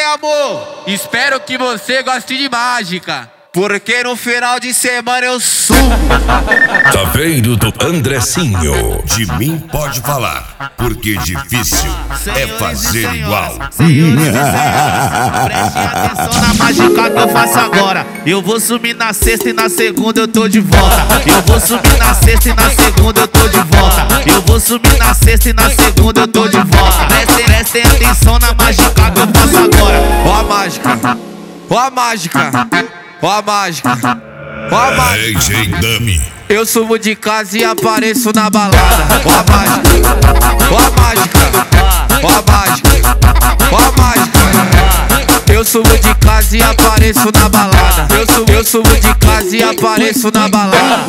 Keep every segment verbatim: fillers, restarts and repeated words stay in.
amor? Espero que você goste de mágica, porque no final de semana eu subo. Tá vendo do Andressinho? De mim pode falar, porque difícil é fazer igual. Senhores e senhoras, prestem atenção na mágica que eu faço agora. Eu vou sumir na sexta e na segunda eu tô de volta. Eu vou sumir na sexta e na segunda eu tô de volta. Eu vou sumir na sexta e na segunda eu tô de volta. Prestem, prestem atenção na mágica que eu faço agora. Ó a mágica, ó a mágica, ó a mágica, ó a mágica. Ei, J Dummy. Eu subo de casa e apareço na balada. Ó a mágica, ó a mágica, ó a mágica, ó a mágica. Eu subo de casa e apareço na balada. Eu subo, eu subo de casa e apareço na balada.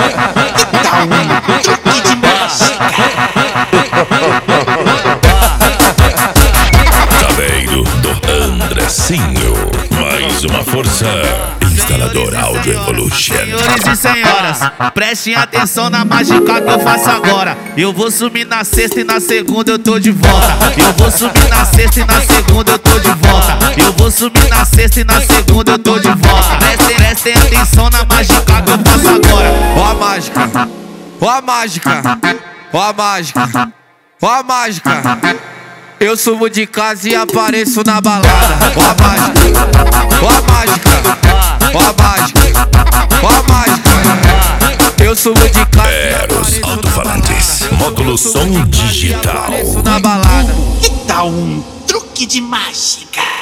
Tá vendo do Andressinho? Mais uma força. Instalador Audio Evolution. Senhores e senhoras, prestem atenção na mágica que eu faço agora. Eu vou sumir na sexta e na segunda eu tô de volta. Eu vou sumir na sexta e na segunda eu tô de volta. Eu vou sumir na sexta e na segunda eu tô de volta. Prestem, prestem atenção na mágica que eu faço agora. Ó a mágica, ó a mágica, ó a mágica, ó a mágica. Eu subo de casa e apareço na balada. Ó a mágica, ó a mágica, ó a mágica, ó a mágica. Eu subo de casa e Eros Alto-Falantes, módulo som digital. apareço na balada. Que tal um truque de mágica?